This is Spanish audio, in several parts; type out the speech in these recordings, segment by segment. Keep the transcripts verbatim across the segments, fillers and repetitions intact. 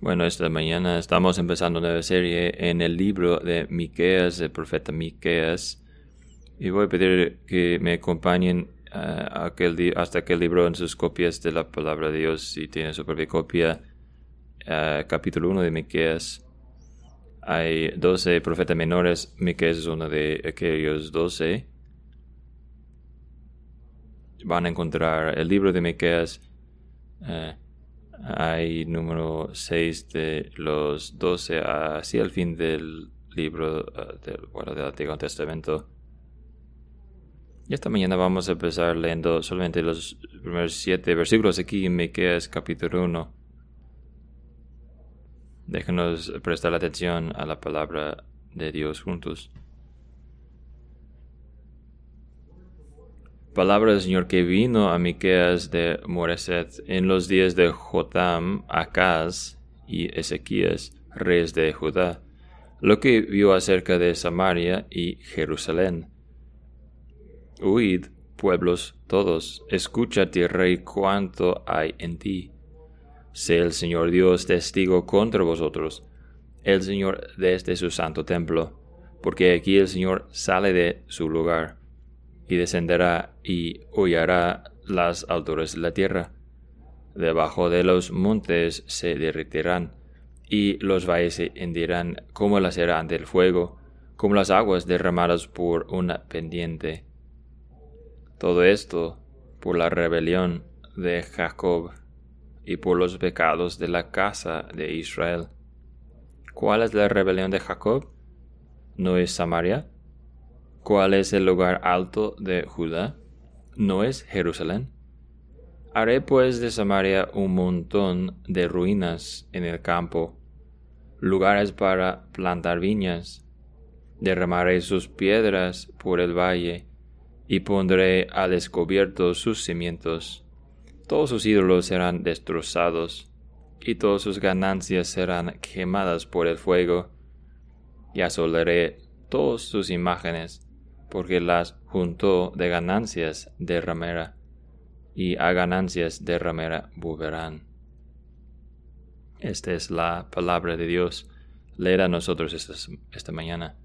Bueno, esta mañana estamos empezando una nueva serie en el libro de Miqueas, el profeta Miqueas, y voy a pedir que me acompañen uh, aquel hasta aquel libro en sus copias de la palabra de Dios, si tienen su propia copia, uh, capítulo uno de Miqueas. Hay doce profetas menores, Miqueas es uno de aquellos doce. Van a encontrar el libro de Miqueas. Uh, Hay número seis de los doce hacia el fin del libro uh, del, bueno, del Antiguo Testamento. Y esta mañana vamos a empezar leyendo solamente los primeros siete versículos aquí en Miqueas capítulo uno. Déjenos prestar atención a la palabra de Dios juntos. Palabra del Señor que vino a Miqueas de Moreset en los días de Jotam, Acaz y Ezequías, reyes de Judá, lo que vio acerca de Samaria y Jerusalén. Huid, pueblos todos, escúchate, rey, cuánto hay en ti. Sé el Señor Dios testigo contra vosotros, el Señor desde su santo templo, porque aquí el Señor sale de su lugar y descenderá y hollará las alturas de la tierra. Debajo de los montes se derretirán, y los valles se hendirán como la cera ante el fuego, como las aguas derramadas por una pendiente. Todo esto por la rebelión de Jacob y por los pecados de la casa de Israel. ¿Cuál es la rebelión de Jacob? ¿No es Samaria? ¿Cuál es el lugar alto de Judá? ¿No es Jerusalén? Haré pues de Samaria un montón de ruinas en el campo, lugares para plantar viñas. Derramaré sus piedras por el valle, y pondré al descubierto sus cimientos. Todos sus ídolos serán destrozados, y todas sus ganancias serán quemadas por el fuego, y asolaré todas sus imágenes, porque las juntó de ganancias de ramera, y a ganancias de ramera volverán. Esta es la palabra de Dios. Leer a nosotros esta, esta mañana.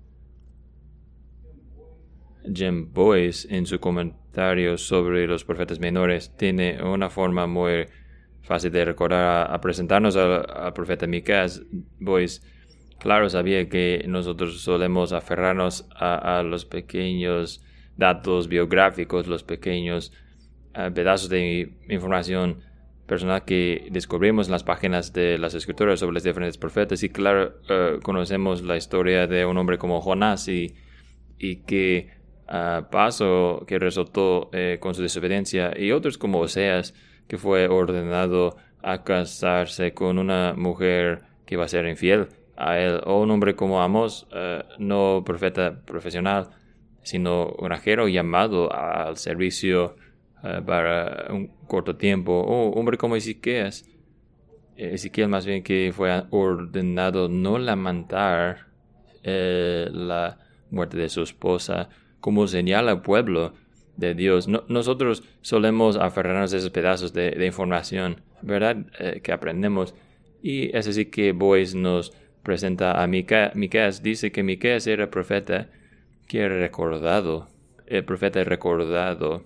Jim Boyce, en su comentario sobre los profetas menores, tiene una forma muy fácil de recordar a, a presentarnos al, al profeta Miqueas. Boyce, claro, sabía que nosotros solemos aferrarnos a, a los pequeños datos biográficos, los pequeños uh, pedazos de información personal que descubrimos en las páginas de las escrituras sobre los diferentes profetas. Y claro, uh, conocemos la historia de un hombre como Jonás y, y que uh, pasó, que resultó eh, con su desobediencia, y otros como Oseas, que fue ordenado a casarse con una mujer que iba a ser infiel a él, o un hombre como Amós, uh, no profeta profesional, sino granjero llamado al servicio uh, para un corto tiempo, o un hombre como Ezequías, Ezequiel más bien, que fue ordenado no lamentar eh, la muerte de su esposa, como señala el pueblo de Dios. No, nosotros solemos aferrarnos a esos pedazos de, de información, ¿verdad?, eh, que aprendemos, y es así que Boyce nos presenta a Miqueas. Miqueas dice que Miqueas era profeta que era recordado. El profeta recordado.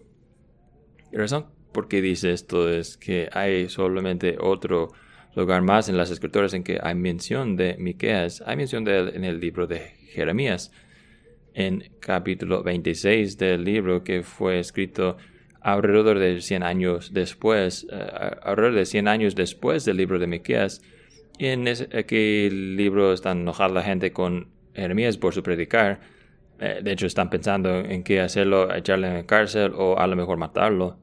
La razón por qué dice esto es que hay solamente otro lugar más en las escrituras en que hay mención de Miqueas. Hay mención de él en el libro de Jeremías, en capítulo veintiséis del libro, que fue escrito alrededor de cien años después, uh, alrededor de cien años después del libro de Miqueas. Y en ese aquel libro están enojada la gente con Jeremías por su predicar. Eh, de hecho, están pensando en qué hacerlo, echarle en la cárcel o a lo mejor matarlo.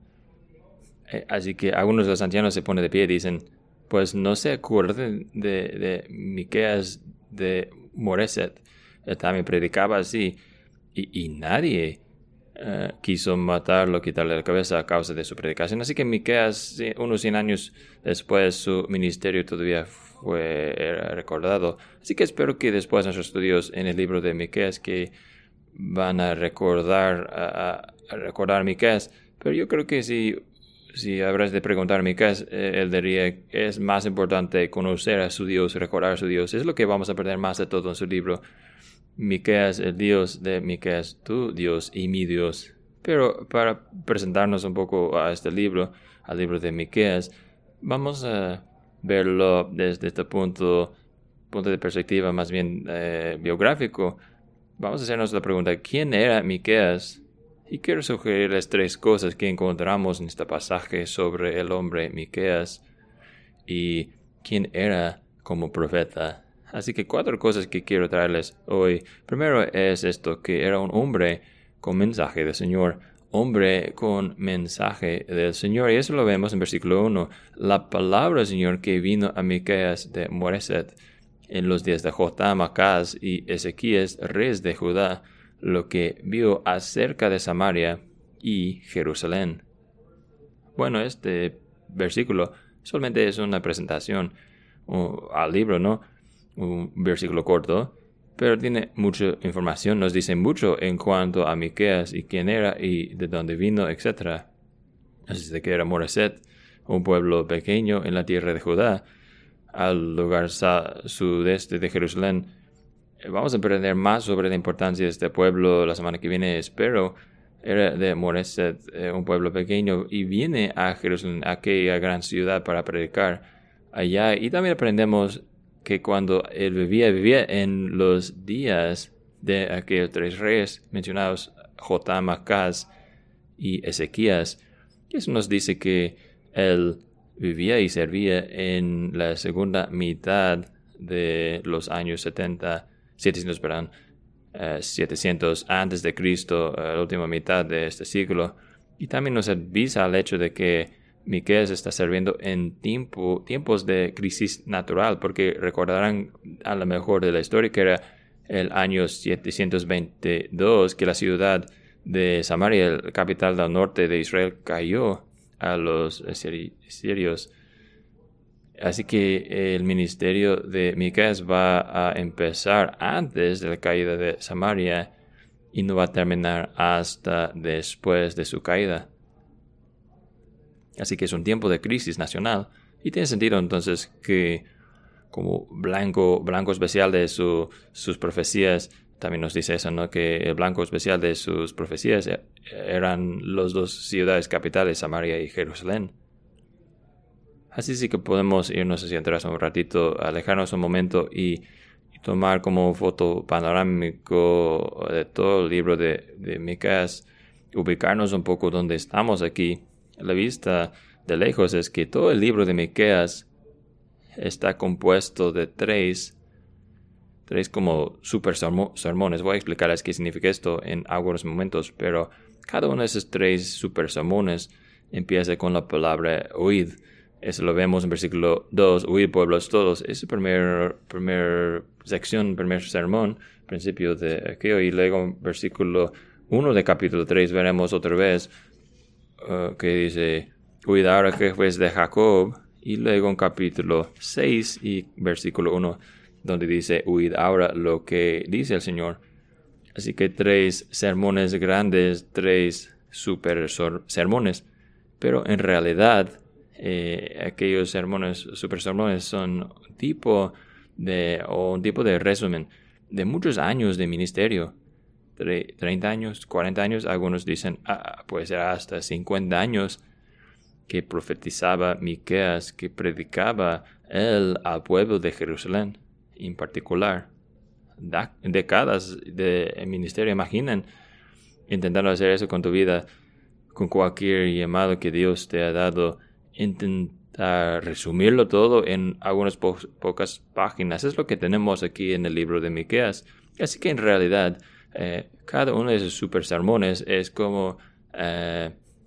Eh, así que algunos de los ancianos se ponen de pie y dicen, pues no se acuerden de, de Miqueas de Moreset. Él también predicaba así, y, y nadie uh, quiso matarlo, quitarle la cabeza a causa de su predicación. Así que Miqueas, unos cien años después, su ministerio todavía fue recordado. Así que espero que después de nuestros estudios en el libro de Miqueas, que van a recordar a, a recordar Miqueas, pero yo creo que si si habrás de preguntar a Miqueas, eh, él diría que es más importante conocer a su Dios, recordar a su Dios. Es lo que vamos a aprender más de todo en su libro. Miqueas, el Dios de Miqueas, tu Dios y mi Dios. Pero para presentarnos un poco a este libro, al libro de Miqueas, vamos a verlo desde este punto, punto de perspectiva más bien eh, biográfico. Vamos a hacernos la pregunta, ¿quién era Miqueas? Y quiero sugerirles tres cosas que encontramos en este pasaje sobre el hombre Miqueas y quién era como profeta. Así que cuatro cosas que quiero traerles hoy. Primero es esto, que era un hombre con mensaje del Señor. Hombre con mensaje del Señor. Y eso lo vemos en versículo uno. La palabra del Señor que vino a Miqueas de Moreset en los días de Jotam, Acaz y Ezequías, reyes de Judá, lo que vio acerca de Samaria y Jerusalén. Bueno, este versículo solamente es una presentación uh, al libro, ¿no? Un versículo corto, pero tiene mucha información, nos dice mucho en cuanto a Miqueas y quién era y de dónde vino, etcétera. Así de que era Moreset, un pueblo pequeño en la tierra de Judá, al lugar sudeste de Jerusalén. Vamos a aprender más sobre la importancia de este pueblo la semana que viene, espero. Era de Moreset, eh, un pueblo pequeño, y viene a Jerusalén, a aquella gran ciudad, para predicar allá. Y también aprendemos que cuando él vivía, vivía en los días de aquellos tres reyes mencionados, Jotam, Acaz y Ezequías. Y eso nos dice que él vivía y servía en la segunda mitad de los años setenta, setecientos, perdón, uh, setecientos antes de Cristo, uh, la última mitad de este siglo. Y también nos avisa al hecho de que Miqueas está sirviendo en tiempo, tiempos de crisis natural, porque recordarán a lo mejor de la historia que era el año setecientos veintidós, que la ciudad de Samaria, la capital del norte de Israel, cayó a los sirios. Así que el ministerio de Miqueas va a empezar antes de la caída de Samaria y no va a terminar hasta después de su caída. Así que es un tiempo de crisis nacional. Y tiene sentido entonces que como blanco, blanco especial de su, sus profecías, también nos dice eso, ¿no? Que el blanco especial de sus profecías eran las dos ciudades capitales, Samaria y Jerusalén. Así sí que podemos irnos hacia atrás un ratito, alejarnos un momento y, y tomar como foto panorámico de todo el libro de, de Miqueas, ubicarnos un poco donde estamos aquí. La vista de lejos es que todo el libro de Miqueas está compuesto de tres, tres como super sermones. Voy a explicarles qué significa esto en algunos momentos, pero cada uno de esos tres super sermones empieza con la palabra oíd. Eso lo vemos en versículo dos, oíd pueblos todos. Es la primera primer sección, primer sermón, principio de aquello. Y luego en versículo uno de capítulo tres veremos otra vez uh, que dice, oíd ahora jefes de Jacob. Y luego en capítulo seis y versículo uno, donde dice, oíd ahora lo que dice el Señor. Así que tres sermones grandes, tres super sermones. Pero en realidad, Eh, aquellos sermones, super sermones, son tipo de, o un tipo de resumen de muchos años de ministerio. Tre- treinta años, cuarenta años, algunos dicen, ah, puede ser hasta cincuenta años que profetizaba Miqueas, que predicaba él al pueblo de Jerusalén en particular. Da- décadas de ministerio, imaginen, intentando hacer eso con tu vida, con cualquier llamado que Dios te ha dado. Intentar resumirlo todo en algunas po- pocas páginas. Es lo que tenemos aquí en el libro de Miqueas. Así que en realidad, eh, cada uno de esos super sermones es como eh,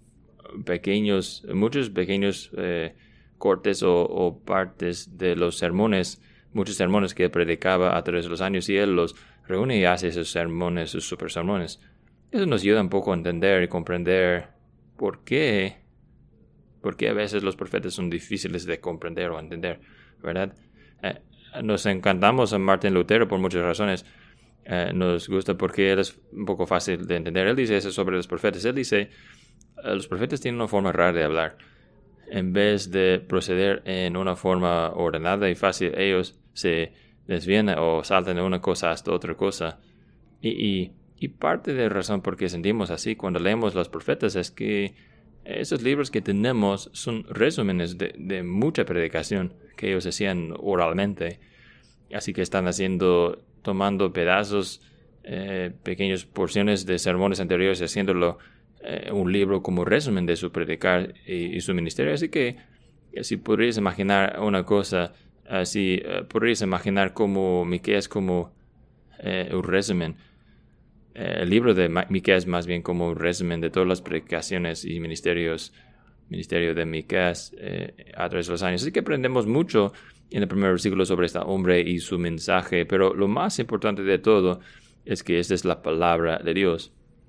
pequeños, muchos pequeños eh, cortes o, o partes de los sermones, muchos sermones que él predicaba a través de los años, y él los reúne y hace esos sermones, esos super sermones. Eso nos ayuda un poco a entender y comprender por qué Porque a veces los profetas son difíciles de comprender o entender, ¿verdad? Eh, nos encantamos a Martín Lutero por muchas razones. Eh, nos gusta porque él es un poco fácil de entender. Él dice eso sobre los profetas. Él dice, eh, los profetas tienen una forma rara de hablar. en vez de proceder en una forma ordenada y fácil, ellos se desvían o saltan de una cosa hasta otra cosa. Y, y, y parte de la razón por qué sentimos así cuando leemos los profetas es que esos libros que tenemos son resúmenes de, de mucha predicación que ellos hacían oralmente. Así que están haciendo, tomando pedazos, eh, pequeñas porciones de sermones anteriores y haciéndolo eh, un libro como resumen de su predicar y, y su ministerio. Así que si podrías imaginar una cosa así, uh, podrías imaginar como Miqueas como eh, un resumen. Eh, el libro de Miqueas más bien como un resumen de todas las predicaciones y ministerios, ministerio de Miqueas eh, a través de los años. Así que aprendemos mucho en el primer versículo sobre este hombre y su mensaje, pero lo más importante de todo es que esta es la palabra de Dios.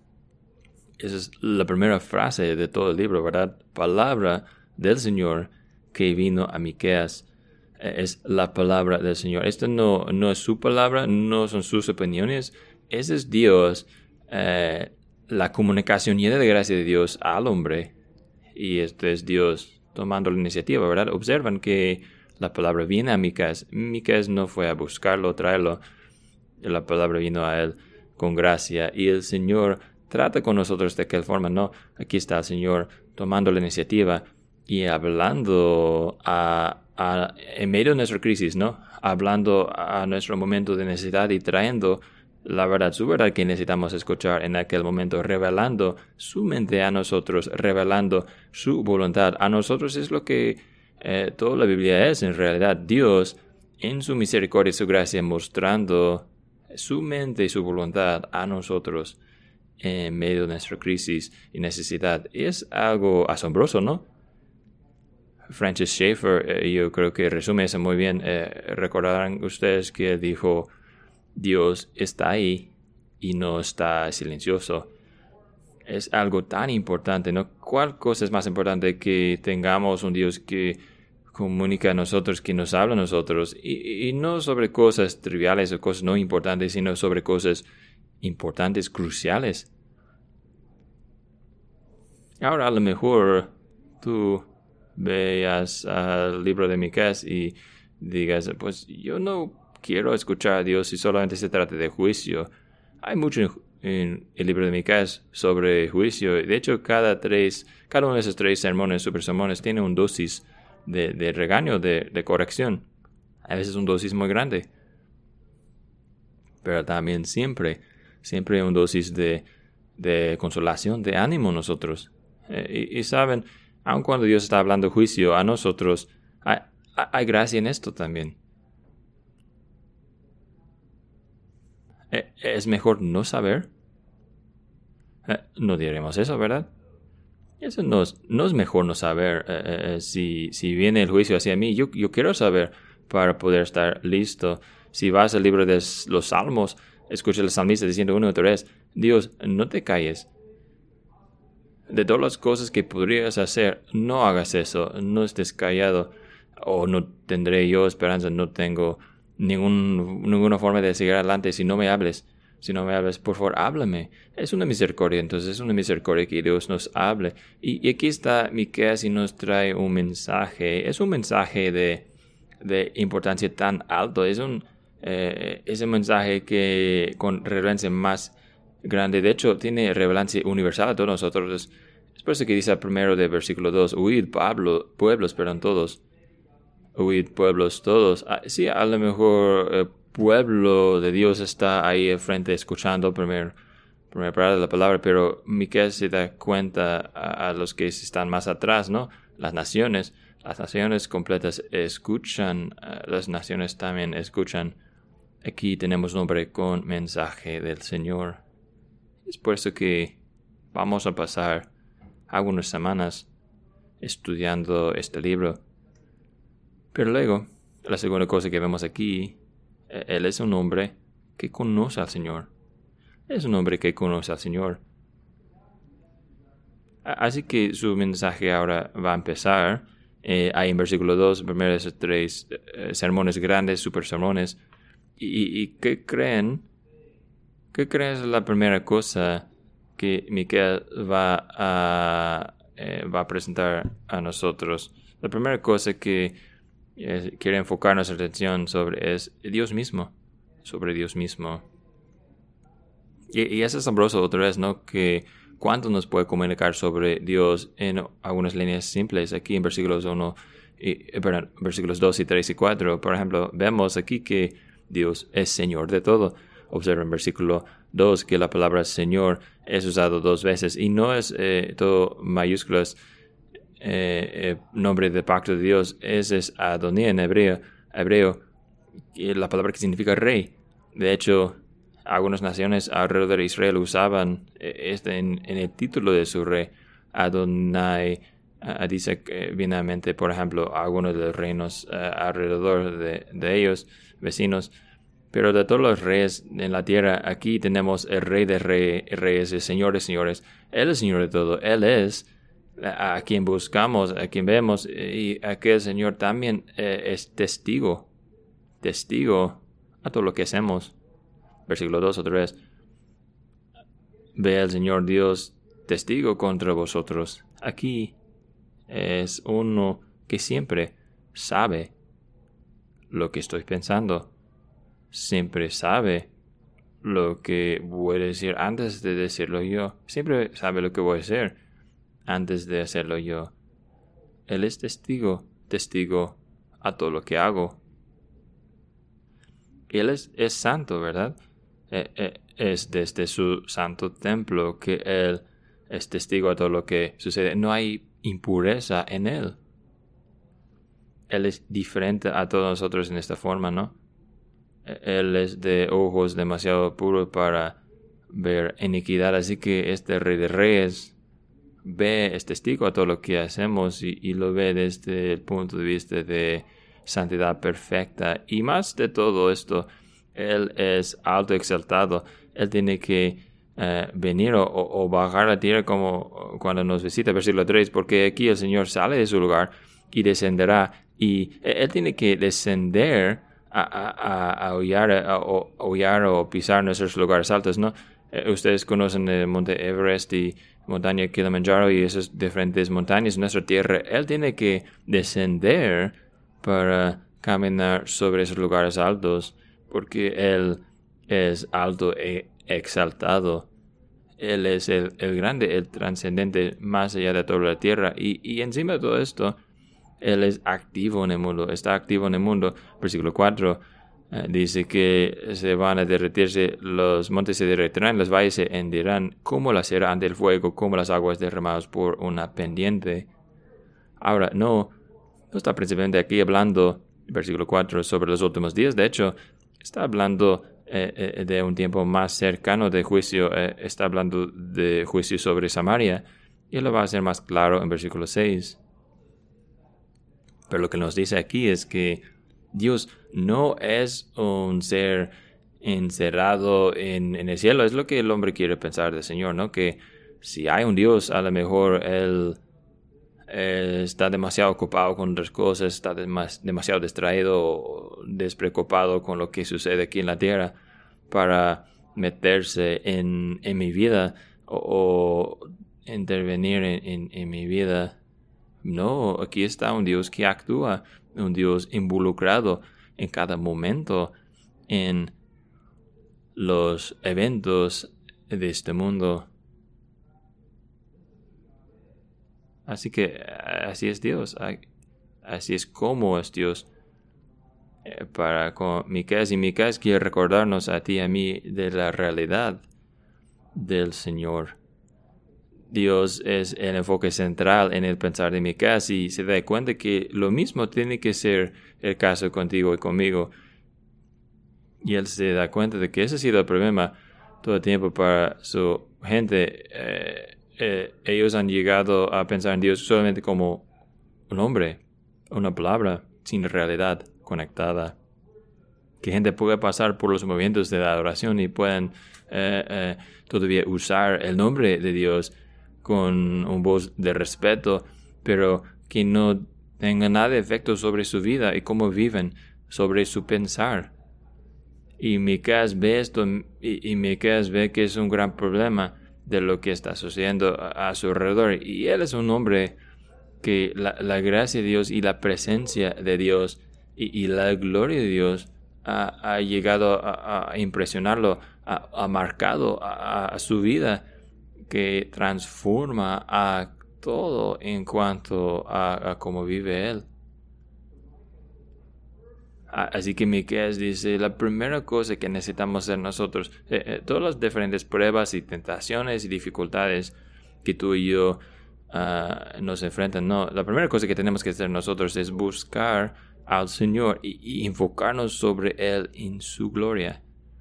Esa es la primera frase de todo el libro, ¿verdad? Palabra del Señor que vino a Miqueas. Es la palabra del Señor. Esto no, no es su palabra, no son sus opiniones. Ese es Dios, eh, la comunicación llena de gracia de Dios al hombre. Y esto es Dios tomando la iniciativa, ¿verdad? Observan que la palabra viene a Miqueas. Miqueas no fue a buscarlo, traerlo. La palabra vino a él con gracia. Y el Señor trata con nosotros de aquella forma, ¿no? Aquí está el Señor tomando la iniciativa y hablando a, a, en medio de nuestra crisis, ¿no? Hablando a nuestro momento de necesidad y trayendo la verdad, su verdad que necesitamos escuchar en aquel momento, revelando su mente a nosotros, revelando su voluntad a nosotros. Es lo que eh, toda la Biblia es, en realidad. Dios, en su misericordia y su gracia, mostrando su mente y su voluntad a nosotros en medio de nuestra crisis y necesidad. Y es algo asombroso, ¿no? Francis Schaeffer, eh, yo creo que resume eso muy bien. Eh, recordarán ustedes que dijo: Dios está ahí y no está silencioso. Es algo tan importante, ¿no? ¿Cuál cosa es más importante que tengamos un Dios que comunica a nosotros, que nos habla a nosotros? Y, y no sobre cosas triviales o cosas no importantes, sino sobre cosas importantes, cruciales. Ahora a lo mejor tú veas al libro de Miqueas y digas: pues yo no quiero escuchar a Dios si solamente se trata de juicio. Hay mucho en, en el libro de Miqueas sobre juicio. De hecho, cada tres, cada uno de esos tres sermones, super sermones, tiene un dosis de, de regaño, de, de corrección. A veces un dosis muy grande. Pero también siempre, siempre un dosis de, de consolación, de ánimo a nosotros. Eh, y, y saben, aun cuando Dios está hablando juicio a nosotros, hay, hay gracia en esto también. ¿Es mejor no saber? Eh, no diremos eso, ¿verdad? Eso no es, no es mejor no saber. Eh, eh, si, si viene el juicio hacia mí, yo, yo quiero saber para poder estar listo. Si vas al libro de los Salmos, escucha al salmista diciendo uno y tres: Dios, no te calles. De todas las cosas que podrías hacer, no hagas eso. No estés callado. O no tendré yo esperanza, no tengo Ningún, ninguna forma de seguir adelante si no me hables. Si no me hables, por favor, háblame. Es una misericordia, entonces es una misericordia que Dios nos hable. Y, y aquí está Miqueas y nos trae un mensaje. Es un mensaje de, de importancia tan alto. Es un, eh, es un mensaje que con relevancia más grande. De hecho, tiene relevancia universal a todos nosotros. Es por eso que dice primero de versículo dos: huid, Pablo, pueblos, perdón, todos. Huid, pueblos todos. Ah, sí, a lo mejor el pueblo de Dios está ahí al frente escuchando primer, primera palabra de la palabra, pero Miqueas se da cuenta a, a los que están más atrás, ¿no? Las naciones, las naciones completas escuchan, uh, las naciones también escuchan. Aquí tenemos un hombre con mensaje del Señor. Es por eso que vamos a pasar algunas semanas estudiando este libro. Pero luego, la segunda cosa que vemos aquí, él es un hombre que conoce al Señor. Es un hombre que conoce al Señor. Así que su mensaje ahora va a empezar. Eh, hay en versículo dos, primero de esos tres eh, sermones grandes, super sermones. ¿Y, y qué creen? ¿Qué creen es la primera cosa que Miqueas va a eh, va a presentar a nosotros. La primera cosa que eh, quiere enfocar nuestra atención sobre es Dios mismo, sobre Dios mismo. Y, y es asombroso otra vez, ¿no? Que cuánto nos puede comunicar sobre Dios en algunas líneas simples. Aquí en versículos uno, y, perdón, versículos dos y tres y cuatro, por ejemplo, vemos aquí que Dios es Señor de todo. Observa en versículo dos que la palabra Señor es usado dos veces y no es eh, todo mayúsculas, eh, eh, nombre de pacto de Dios. Ese es Adonai en hebreo, hebreo, la palabra que significa rey. De hecho, algunas naciones alrededor de Israel usaban este en, en el título de su rey, Adonai. Uh, dice que viene a mente, por ejemplo, algunos de los reinos uh, alrededor de, de ellos, vecinos. Pero de todos los reyes en la tierra, aquí tenemos el rey de rey, reyes, el señor de señores. Él es señor de todo. Él es a, a quien buscamos, a quien vemos. Y aquel señor también eh, es testigo. Testigo a todo lo que hacemos. Versículo dos otra vez. Ve al Señor Dios testigo contra vosotros. Aquí es uno que siempre sabe lo que estoy pensando. Siempre sabe lo que voy a decir antes de decirlo yo. Siempre sabe lo que voy a hacer antes de hacerlo yo. Él es testigo, testigo a todo lo que hago. Él es, es santo, ¿verdad? Eh, eh, es desde su santo templo que Él es testigo a todo lo que sucede. No hay impureza en Él. Él es diferente a todos nosotros en esta forma, ¿no? Él es de ojos demasiado puros para ver iniquidad. Así que este Rey de Reyes ve, es testigo a todo lo que hacemos y, y lo ve desde el punto de vista de santidad perfecta. Y más de todo esto, Él es alto exaltado. Él tiene que uh, venir o, o bajar a la tierra como cuando nos visita, versículo tres, porque aquí el Señor sale de su lugar y descenderá. Y Él tiene que descender a, a, a, a, hollar, a, a hollar o pisar nuestros lugares altos, ¿no? Eh, ustedes conocen el monte Everest y montaña Kilimanjaro y esas diferentes montañas en nuestra tierra. Él tiene que descender para caminar sobre esos lugares altos, porque Él es alto e exaltado. Él es el, el grande, el trascendente, más allá de toda la tierra. Y, y encima de todo esto, Él es activo en el mundo, está activo en el mundo. Versículo cuatro eh, dice que se van a derretirse, los montes se derretirán, los valles se hendirán como la cera ante el fuego, como las aguas derramadas por una pendiente. Ahora, no, no está principalmente aquí hablando, versículo cuatro, sobre los últimos días. De hecho, está hablando eh, eh, de un tiempo más cercano de juicio. Eh, está hablando de juicio sobre Samaria. Y él lo va a hacer más claro en versículo seis. Pero lo que nos dice aquí es que Dios no es un ser encerrado en, en el cielo. Es lo que el hombre quiere pensar del Señor, ¿no? Que si hay un Dios, a lo mejor Él eh, está demasiado ocupado con otras cosas, está demas, demasiado distraído o despreocupado con lo que sucede aquí en la tierra para meterse en, en mi vida o, o intervenir en, en, en mi vida. No, aquí está un Dios que actúa, un Dios involucrado en cada momento en los eventos de este mundo. Así que así es Dios, así es como es Dios. Para con Miqueas y Miqueas quiere recordarnos a ti y a mí de la realidad del Señor. Dios es el enfoque central en el pensar de Miqueas y se da cuenta que lo mismo tiene que ser el caso contigo y conmigo. Y él se da cuenta de que ese ha sido el problema todo el tiempo para su gente. Eh, eh, ellos han llegado a pensar en Dios solamente como un hombre, una palabra sin realidad conectada. Que gente puede pasar por los movimientos de la adoración y pueden eh, eh, todavía usar el nombre de Dios con un voz de respeto, pero que no tenga nada de efecto sobre su vida y cómo viven, sobre su pensar. Y Miqueas ve esto y, y Miqueas ve que es un gran problema de lo que está sucediendo a, a su alrededor. Y él es un hombre que la, la gracia de Dios y la presencia de Dios y, y la gloria de Dios ha, ha llegado a, a impresionarlo, ha, ha marcado a, a su vida, que transforma a todo en cuanto a, a cómo vive él. Así que Miqueas dice, la primera cosa que necesitamos hacer nosotros, eh, eh, todas las diferentes pruebas y tentaciones y dificultades que tú y yo uh, nos enfrentan, no, la primera cosa que tenemos que hacer nosotros es buscar al Señor y, y enfocarnos sobre Él en su gloria.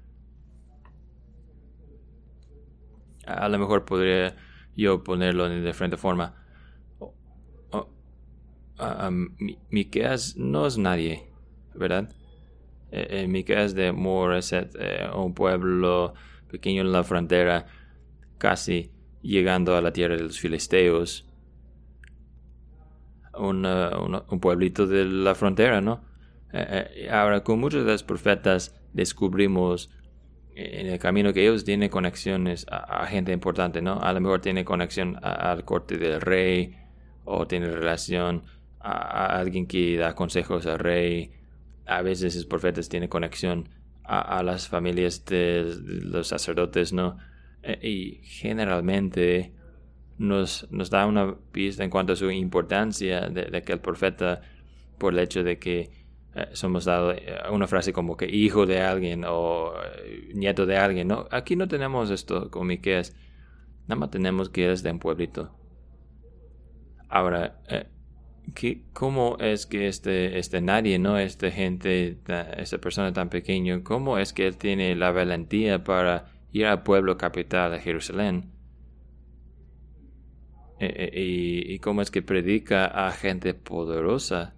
A lo mejor podría yo ponerlo de diferente forma. Oh, oh, uh, um, Miqueas no es nadie, ¿verdad? Eh, eh, Miqueas de Moreset, eh, un pueblo pequeño en la frontera, casi llegando a la tierra de los filisteos. Una, una, un pueblito de la frontera, ¿no? Eh, eh, ahora, con muchos de los profetas descubrimos en el camino que ellos tienen conexiones a, a gente importante, ¿no? A lo mejor tiene conexión a, al corte del rey, o tiene relación a, a alguien que da consejos al rey. A veces esos profetas tienen conexión a, a las familias de los sacerdotes, ¿no? Eh, y generalmente nos, nos da una pista en cuanto a su importancia de, de aquel profeta, por el hecho de que eh, somos dado una frase como que hijo de alguien o eh, nieto de alguien, ¿no? Aquí no tenemos esto con Miqueas, nada más tenemos que es de un pueblito. Ahora, eh, ¿qué, ¿cómo es que este, este nadie, ¿no? Esta gente, esta persona tan pequeña, cómo es que él tiene la valentía para ir al pueblo capital de Jerusalén? Eh, eh, y, y cómo es que predica a gente poderosa,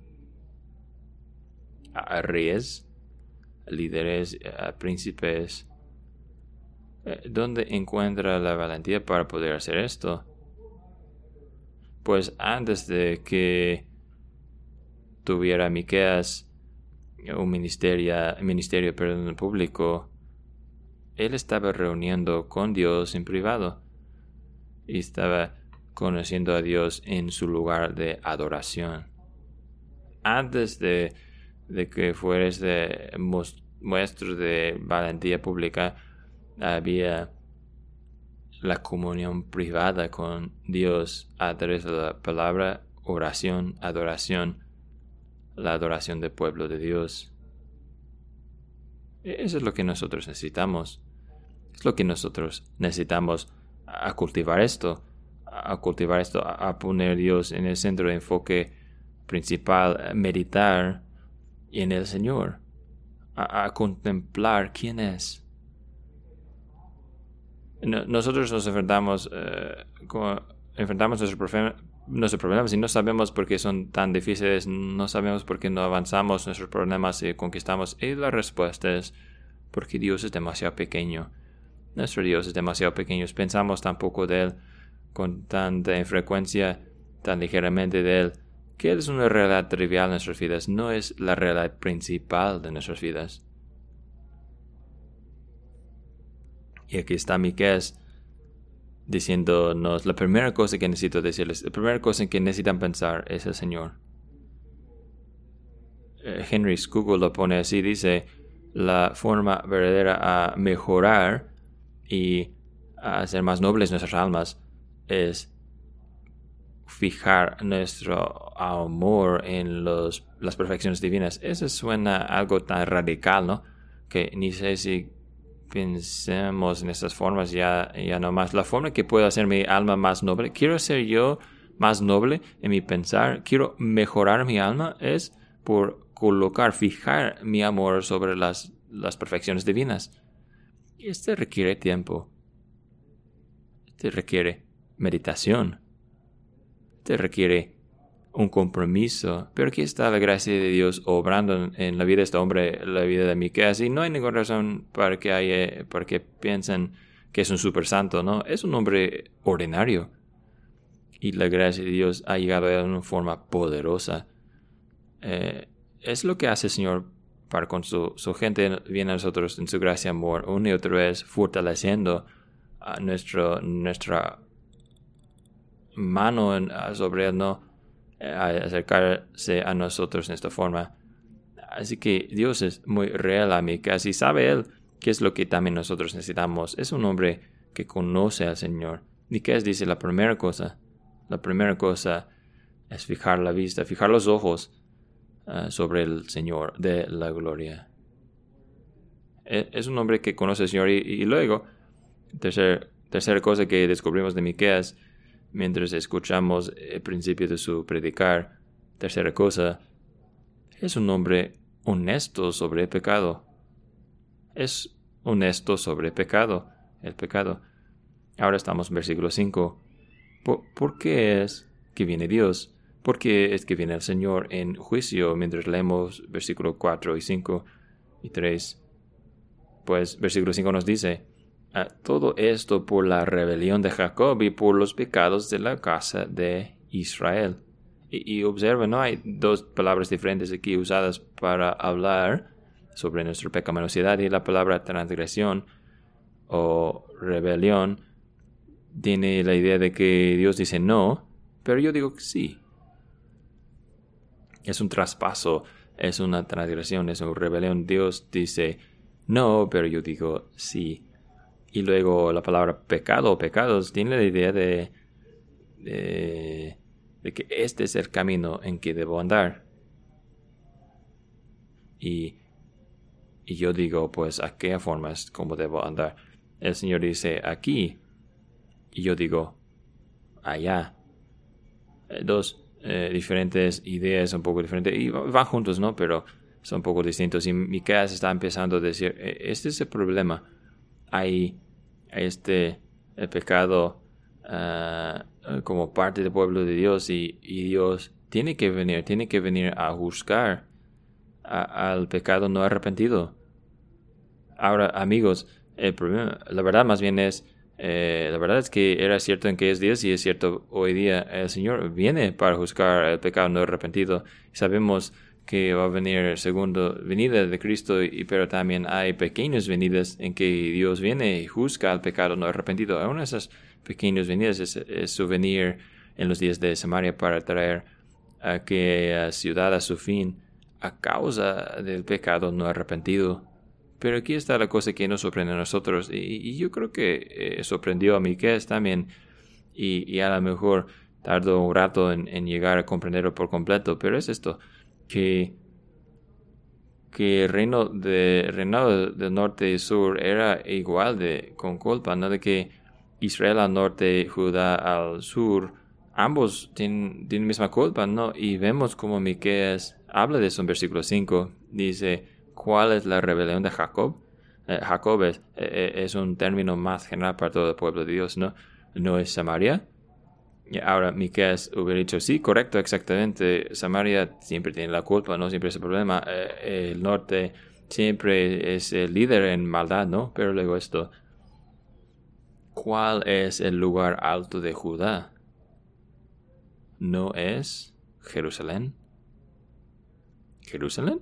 a, a reyes, a líderes, a príncipes. Eh, ¿Dónde encuentra la valentía para poder hacer esto? Pues antes de que tuviera Miqueas un ministerio, ministerio perdón, público, él estaba reuniendo con Dios en privado y estaba conociendo a Dios en su lugar de adoración. Antes de, de que fuera este muestro de valentía pública, había la comunión privada con Dios a través de la palabra, oración, adoración, la adoración del pueblo de Dios. Eso es lo que nosotros necesitamos. Es lo que nosotros necesitamos a cultivar esto, a cultivar esto, a poner a Dios en el centro de enfoque principal, a meditar en el Señor, a, a contemplar quién es. Nosotros nos enfrentamos, eh, como, enfrentamos nuestros nuestros problemas y no sabemos por qué son tan difíciles, no sabemos por qué no avanzamos nuestros problemas y conquistamos. Y la respuesta es porque Dios es demasiado pequeño. Nuestro Dios es demasiado pequeño. Pensamos tan poco de Él, con tanta infrecuencia, tan ligeramente de Él, que Él es una realidad trivial en nuestras vidas, no es la realidad principal de nuestras vidas. Y aquí está Miqueas diciéndonos la primera cosa que necesito decirles, la primera cosa que necesitan pensar es el Señor. Henry Scougal lo pone así, dice, la forma verdadera a mejorar y a hacer más nobles nuestras almas es fijar nuestro amor en los, las perfecciones divinas. Eso suena algo tan radical, ¿no? Que ni sé si pensemos en estas formas ya, ya no más. La forma que puedo hacer mi alma más noble, quiero ser yo más noble en mi pensar, quiero mejorar mi alma, es por colocar, fijar mi amor sobre las, las perfecciones divinas. Y este requiere tiempo. Este requiere meditación. Este requiere un compromiso. Pero aquí está la gracia de Dios obrando en, en la vida de este hombre, la vida de Miqueas. Y no hay ninguna razón para que, haya, para que piensen que es un super santo, ¿no? Es un hombre ordinario. Y la gracia de Dios ha llegado a él de una forma poderosa. Eh, es lo que hace el Señor para con su, su gente, viene a nosotros en su gracia y amor, una y otra vez fortaleciendo a nuestro, nuestra mano en, sobre él, no a acercarse a nosotros en esta forma. Así que Dios es muy real a mí, casi sabe Él qué es lo que también nosotros necesitamos. Es un hombre que conoce al Señor. ¿Y qué es? Dice la primera cosa. La primera cosa es fijar la vista, fijar los ojos uh, sobre el Señor de la gloria. Es un hombre que conoce al Señor. Y, y luego, tercer, tercera cosa que descubrimos de Miqueas mientras escuchamos el principio de su predicar, tercera cosa, es un hombre honesto sobre el pecado. Es honesto sobre el pecado, el pecado. Ahora estamos en versículo cinco. ¿Por, ¿Por qué es que viene Dios? ¿Por qué es que viene el Señor en juicio? Mientras leemos versículo cuatro y cinco y tres. Pues versículo cinco nos dice, todo esto por la rebelión de Jacob y por los pecados de la casa de Israel. Y, y observa, no hay dos palabras diferentes aquí usadas para hablar sobre nuestra pecaminosidad, y la palabra transgresión o rebelión tiene la idea de que Dios dice no, pero yo digo que sí. Es un traspaso, es una transgresión, es una rebelión. Dios dice no, pero yo digo sí. Y luego la palabra pecado o pecados tiene la idea de, de, de que este es el camino en que debo andar. Y, y yo digo, pues, ¿a qué forma es como debo andar? El Señor dice aquí, y yo digo allá. Dos eh, diferentes ideas, un poco diferentes, y van juntos, ¿no? Pero son un poco distintos. Y Miqueas está empezando a decir, este es el problema. Hay este el pecado uh, como parte del pueblo de Dios, y, y Dios tiene que venir, tiene que venir a juzgar a, al pecado no arrepentido. Ahora, amigos, el problema, la verdad más bien es, eh, la verdad es que era cierto en aquellos días y es cierto hoy día. El Señor viene para juzgar el pecado no arrepentido. Sabemos que va a venir el segundo venida de Cristo, y, pero también hay pequeñas venidas en que Dios viene y juzga al pecado no arrepentido. Una de esas pequeñas venidas es, es su venir en los días de Samaria para traer a aquella ciudad a su fin a causa del pecado no arrepentido. Pero aquí está la cosa que nos sorprende a nosotros, y, y yo creo que eh, sorprendió a Miqueas también, y, y a lo mejor tardó un rato en, en llegar a comprenderlo por completo, pero es esto, que, que el reino de, reinado del norte y sur era igual de con culpa, no de que Israel al norte, Judá al sur, ambos tienen, tienen la misma culpa, ¿no? Y vemos como Miqueas habla de eso en versículo cinco, dice, ¿cuál es la rebelión de Jacob? Eh, Jacob es, eh, es un término más general para todo el pueblo de Dios, ¿no? ¿No es Samaria? Y ahora Miqueas hubiera dicho, sí, correcto, exactamente. Samaria siempre tiene la culpa, no siempre es el problema. Eh, el norte siempre es el líder en maldad, ¿no? Pero luego esto, ¿cuál es el lugar alto de Judá? ¿No es Jerusalén? ¿Jerusalén?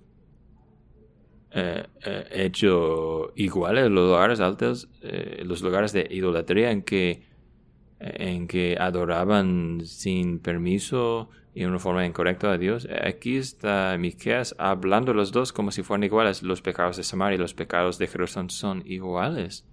Eh, eh, hecho iguales los lugares altos, eh, los lugares de idolatría en que en que adoraban sin permiso y de una forma incorrecta a Dios. Aquí está Miqueas hablando los dos como si fueran iguales. Los pecados de Samaria y los pecados de Jerusalén son iguales.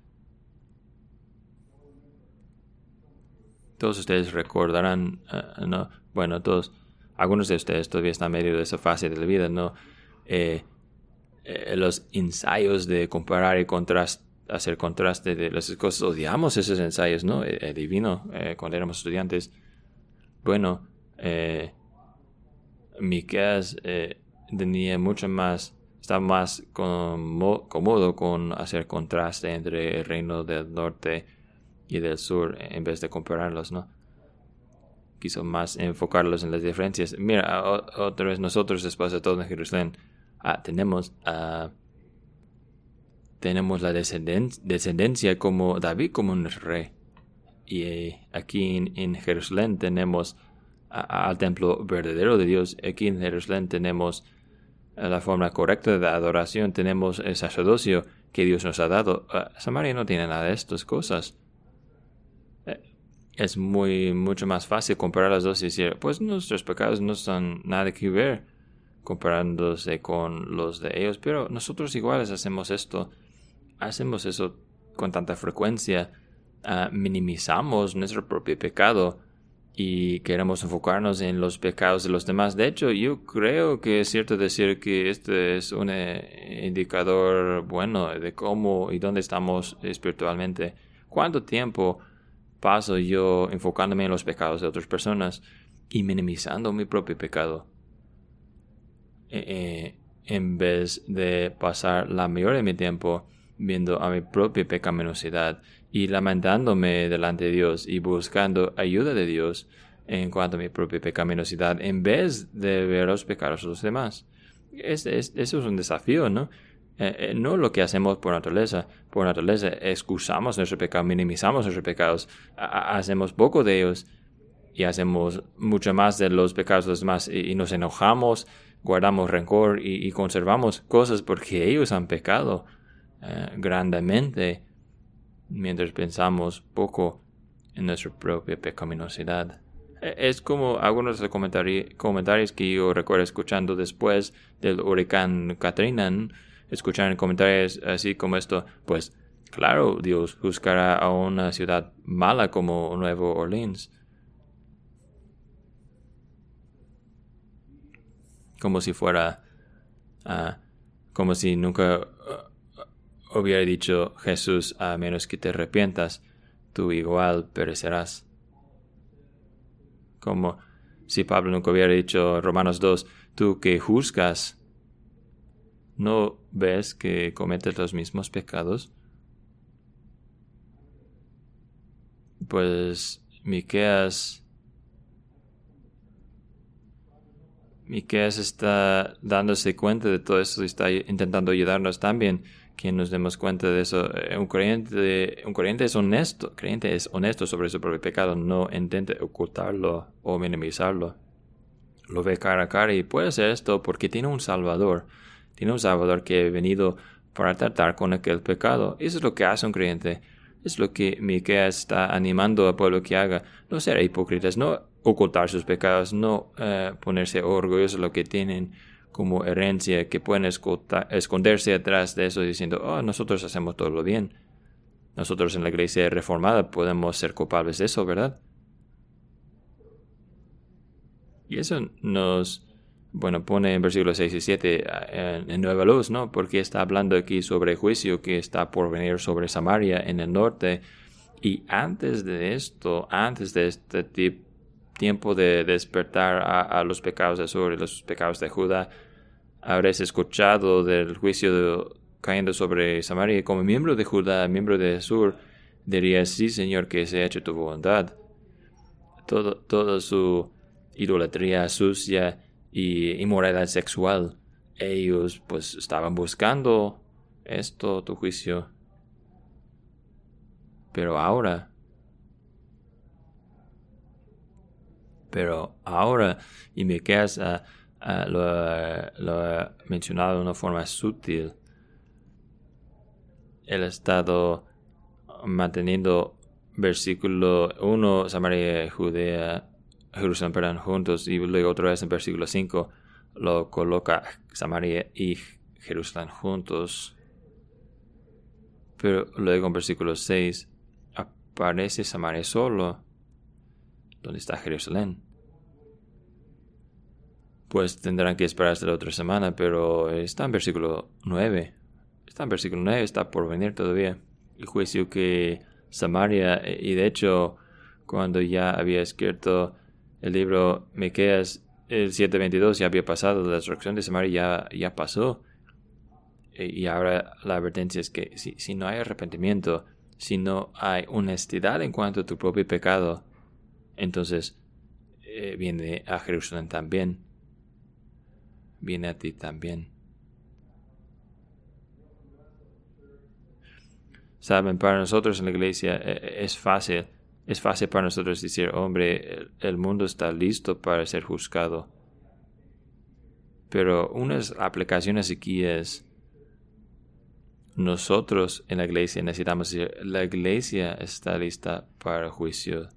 Todos ustedes recordarán, uh, no, bueno, todos, algunos de ustedes todavía están en medio de esa fase de la vida, ¿no? Eh, eh, los ensayos de comparar y contrastar, hacer contraste de las cosas. Odiamos esos ensayos, ¿no? El, el divino, eh, cuando éramos estudiantes. Bueno, eh, Miqueas eh, tenía mucho más, estaba más como, cómodo con hacer contraste entre el reino del norte y del sur, en vez de compararlos, ¿no? Quiso más enfocarlos en las diferencias. Mira, o, otra vez nosotros, después de todo en Jerusalén, ah, tenemos a... Uh, Tenemos la descendencia, descendencia como David como un rey. Y eh, aquí en, en Jerusalén tenemos a, al templo verdadero de Dios. Aquí en Jerusalén tenemos la forma correcta de adoración. Tenemos el sacerdocio. que Dios nos ha dado. Uh, Samaria no tiene nada de estas cosas. Es muy, mucho más fácil comparar las dos y decir, pues nuestros pecados no son nada que ver comparándose con los de ellos, pero nosotros iguales hacemos esto, hacemos eso con tanta frecuencia, uh, minimizamos nuestro propio pecado y queremos enfocarnos en los pecados de los demás. De hecho, yo creo que es cierto decir que este es un eh, indicador bueno de cómo y dónde estamos espiritualmente. ¿Cuánto tiempo paso yo enfocándome en los pecados de otras personas y minimizando mi propio pecado? Eh, eh, en vez de pasar la mayoría de mi tiempo viendo a mi propia pecaminosidad y lamentándome delante de Dios y buscando ayuda de Dios en cuanto a mi propia pecaminosidad, en vez de ver los pecados de los demás. Es, es, eso es un desafío, ¿no? Eh, eh, no lo que hacemos por naturaleza. Por naturaleza excusamos nuestro pecado, minimizamos nuestros pecados, ha, hacemos poco de ellos y hacemos mucho más de los pecados de los demás y, y nos enojamos, guardamos rencor y, y conservamos cosas porque ellos han pecado Uh, grandemente, mientras pensamos poco en nuestra propia pecaminosidad. Es como algunos de los comentari- comentarios que yo recuerdo escuchando después del huracán Katrina, escuchar comentarios así como esto, pues claro, Dios juzgará a una ciudad mala como Nueva Orleans. Como si fuera, uh, como si nunca uh, hubiera dicho Jesús, a menos que te arrepientas, tú igual perecerás. Como si Pablo nunca hubiera dicho, Romanos dos, tú que juzgas, ¿no ves que cometes los mismos pecados? Pues Miqueas, Miqueas está dándose cuenta de todo eso y está intentando ayudarnos también, que nos demos cuenta de eso. Un creyente, un creyente es honesto, creyente es honesto sobre su propio pecado, no intenta ocultarlo o minimizarlo. Lo ve cara a cara y puede hacer esto porque tiene un Salvador, tiene un Salvador que ha venido para tratar con aquel pecado. Eso es lo que hace un creyente, es lo que Miqueas está animando al pueblo que haga. No ser hipócritas, no ocultar sus pecados, no uh, ponerse orgullosos de lo que tienen como herencia, que pueden escolta, esconderse atrás de eso diciendo, oh, nosotros hacemos todo lo bien. Nosotros en la iglesia reformada podemos ser culpables de eso, ¿verdad? Y eso nos, bueno, pone en versículos seis y siete en, en nueva luz, ¿no? Porque está hablando aquí sobre el juicio que está por venir sobre Samaria en el norte. Y antes de esto, antes de este tip, tiempo de despertar a, a los pecados de Sur y los pecados de Judá, habréis escuchado del juicio de, cayendo sobre Samaria. Como miembro de Judá, miembro de Sur, dirías, sí, Señor, que se ha hecho tu voluntad. Todo, toda su idolatría sucia y inmoralidad sexual, ellos pues estaban buscando esto, tu juicio. Pero ahora, pero ahora, y Miqueas uh, uh, lo, uh, lo ha mencionado de una forma sutil, él ha estado manteniendo versículo uno, Samaria, Judea, Jerusalén, perdón, juntos, y luego otra vez en versículo cinco lo coloca Samaria y Jerusalén juntos. Pero luego en versículo seis aparece Samaria solo. ¿Dónde está Jerusalén? Pues tendrán que esperar hasta la otra semana, pero está en versículo nueve. Está en versículo nueve, está por venir todavía. El juicio que Samaria, y de hecho, cuando ya había escrito el libro Miqueas, el siete veintidós ya había pasado, la destrucción de Samaria ya, ya pasó. Y ahora la advertencia es que si, si no hay arrepentimiento, si no hay honestidad en cuanto a tu propio pecado, entonces eh, viene a Jerusalén también. Viene a ti también. Saben, para nosotros en la iglesia eh, es fácil. Es fácil para nosotros decir, hombre, el, el mundo está listo para ser juzgado. Pero unas aplicaciones aquí es, nosotros en la iglesia necesitamos decir, la iglesia está lista para el juicio.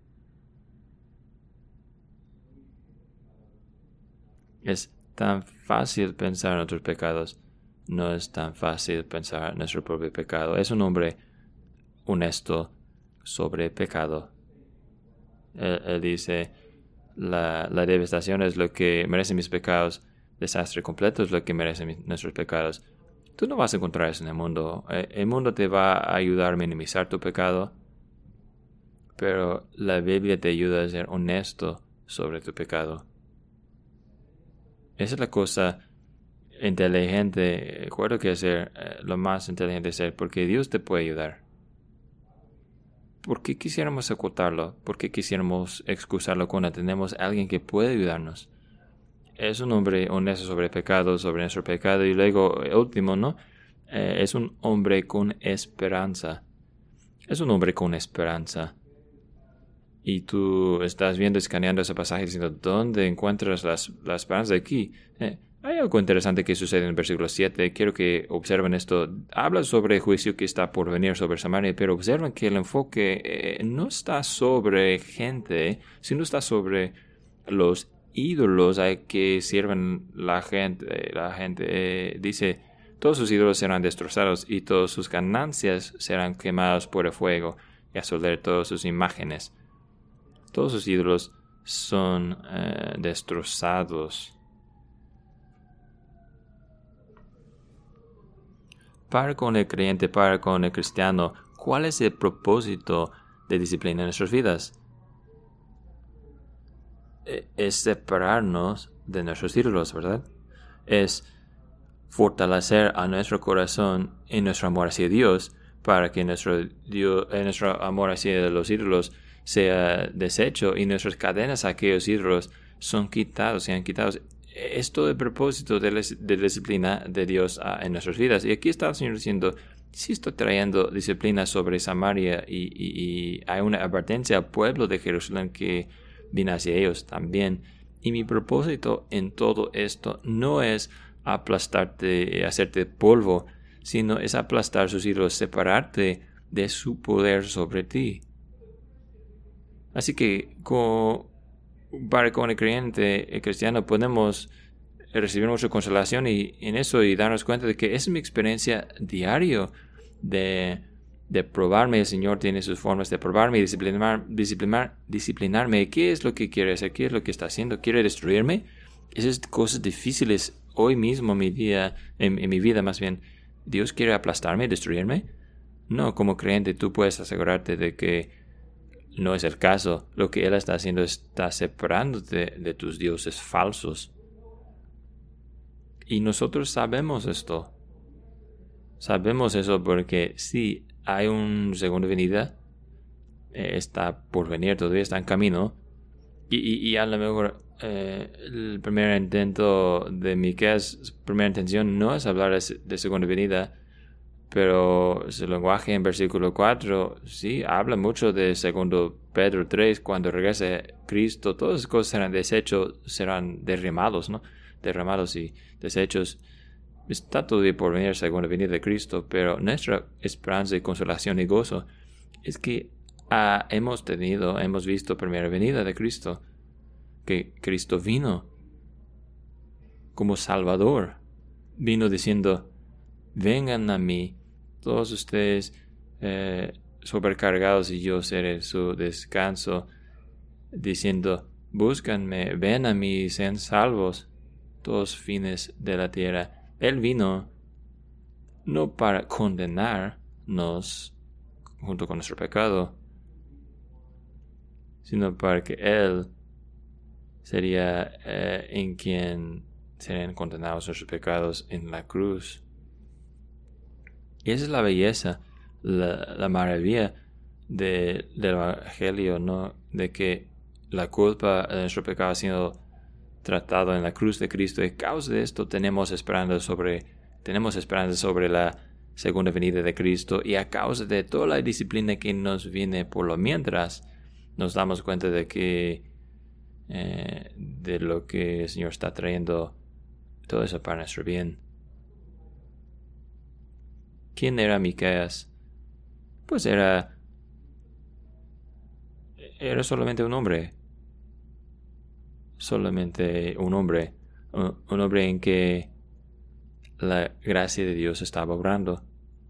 Es tan fácil pensar en nuestros pecados. No es tan fácil pensar en nuestro propio pecado. Es un hombre honesto sobre pecado. Él, él dice, la, la devastación es lo que merecen mis pecados. Desastre completo es lo que merecen mis, nuestros pecados. Tú no vas a encontrar eso en el mundo. El mundo te va a ayudar a minimizar tu pecado, pero la Biblia te ayuda a ser honesto sobre tu pecado. Esa es la cosa inteligente. Recuerdo que ser eh, lo más inteligente es ser, porque Dios te puede ayudar. ¿Por qué quisiéramos ocultarlo? ¿Por qué quisiéramos excusarlo cuando tenemos a alguien que puede ayudarnos? Es un hombre honesto sobre el pecado, sobre nuestro pecado. Y luego, último, ¿no? Eh, es un hombre con esperanza. Es un hombre con esperanza. Y tú estás viendo, escaneando ese pasaje diciendo, ¿dónde encuentras las, la esperanza aquí? Eh, hay algo interesante que sucede en el versículo siete. Quiero que observen esto. Habla sobre el juicio que está por venir sobre Samaria, pero observen que el enfoque eh, no está sobre gente, sino está sobre los ídolos a que sirven la gente. La gente eh, dice, todos sus ídolos serán destrozados y todas sus ganancias serán quemadas por el fuego y asolar todas sus imágenes. Todos sus ídolos son eh, destrozados. Para con el creyente, para con el cristiano, ¿cuál es el propósito de disciplina en nuestras vidas? Es separarnos de nuestros ídolos, ¿verdad? Es fortalecer a nuestro corazón en nuestro amor hacia Dios para que nuestro, Dios, eh, nuestro amor hacia los ídolos sea deshecho y nuestras cadenas a aquellos ídolos son quitados, sean quitados. Es todo el propósito de la, de la disciplina de Dios uh, en nuestras vidas. Y aquí está el Señor diciendo, si estoy trayendo disciplina sobre Samaria y, y, y hay una advertencia al pueblo de Jerusalén que viene hacia ellos también. Y mi propósito en todo esto no es aplastarte, hacerte polvo, sino es aplastar sus ídolos, separarte de su poder sobre ti. Así que con, para con el creyente, el cristiano, podemos recibir nuestra consolación y en eso y darnos cuenta de que es mi experiencia diaria de, de probarme. El Señor tiene sus formas de probarme y disciplinar, disciplinar, disciplinarme. ¿Qué es lo que quiere hacer? ¿Qué es lo que está haciendo? ¿Quiere destruirme? Esas cosas difíciles hoy mismo, mi día, en, en mi vida más bien. ¿Dios quiere aplastarme, destruirme? No, como creyente tú puedes asegurarte de que no es el caso. Lo que Él está haciendo está separándote de tus dioses falsos. Y nosotros sabemos esto. Sabemos eso porque sí, hay una segunda venida. Eh, está por venir, todavía está en camino. Y, y, y a lo mejor eh, el primer intento de Miqueas, primera intención no es hablar de, de segunda venida. Pero su lenguaje en versículo cuatro, sí, habla mucho de segundo Pedro tres, cuando regrese Cristo, todas las cosas serán deshechos, serán derramados, ¿no? Derramados y deshechos. Está todavía por venir segunda venida de Cristo, pero nuestra esperanza y consolación y gozo es que ah, hemos tenido, hemos visto primera venida de Cristo, que Cristo vino como Salvador, vino diciendo, vengan a mí, todos ustedes eh, sobrecargados y yo seré su descanso, diciendo, búscanme, ven a mí, sean salvos, todos fines de la tierra. Él vino no para condenarnos junto con nuestro pecado, sino para que Él sería eh, en quien serían condenados nuestros pecados en la cruz. Y esa es la belleza, la, la maravilla de, del Evangelio, ¿no? De que la culpa de nuestro pecado ha sido tratado en la cruz de Cristo. Y a causa de esto tenemos esperanza sobre, tenemos esperanza sobre la segunda venida de Cristo. Y a causa de toda la disciplina que nos viene por lo mientras, nos damos cuenta de que eh, de lo que el Señor está trayendo, todo eso para nuestro bien. ¿quién era Miqueas? Pues era, era solamente un hombre. Solamente un hombre. Un, un hombre en que la gracia de Dios estaba obrando.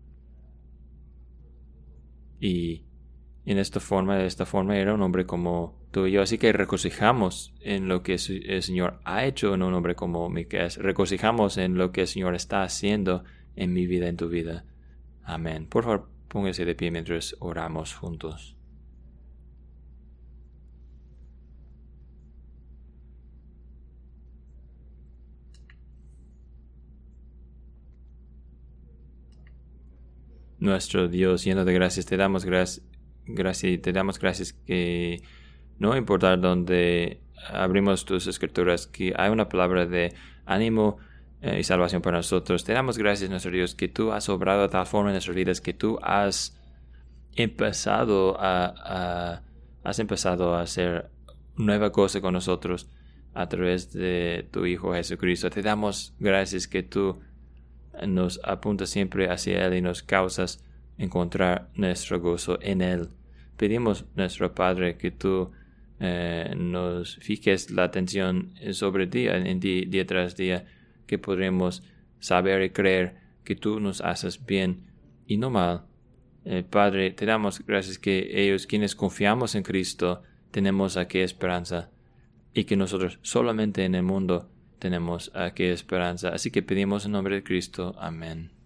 Y en esta forma, de esta forma era un hombre como tú y yo. Así que regocijamos en lo que el Señor ha hecho en un hombre como Miqueas. Regocijamos en lo que el Señor está haciendo en mi vida, en tu vida. Amén. Por favor, póngase de pie mientras oramos juntos. Nuestro Dios, lleno de gracias, te damos gracias, gracias, te damos gracias que no importa dónde abrimos tus escrituras, que hay una palabra de ánimo eh, y salvación para nosotros. Te damos gracias, nuestro Dios, que tú has obrado de tal forma en nuestras vidas, que tú has empezado a, a has empezado a hacer nueva cosa con nosotros a través de tu Hijo Jesucristo. Te damos gracias que tú nos apuntas siempre hacia Él y nos causas encontrar nuestro gozo en Él. Pedimos, nuestro Padre, que tú eh, nos fijes la atención sobre ti, en ti, día tras día, que podremos saber y creer que tú nos haces bien y no mal. Eh, Padre, te damos gracias que ellos quienes confiamos en Cristo tenemos aquella esperanza y que nosotros solamente en el mundo tenemos aquella esperanza. Así que pedimos en nombre de Cristo. Amén.